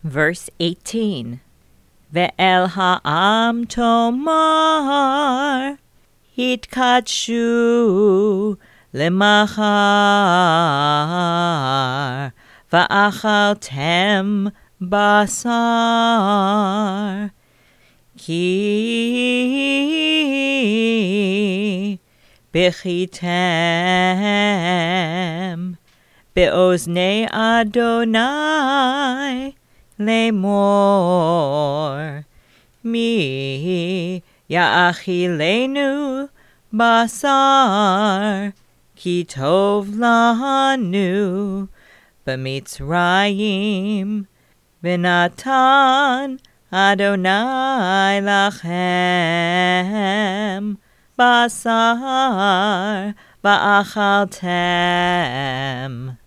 Verse 18. Ve'el ha'am tomar hitkadshu lemachar va'achaltem basar ki bechitem be'oznei Adonai lemor mi ya'achilenu basar ki tov lanu b'mitzrayim v'natan Adonai lachem basar va'achaltem.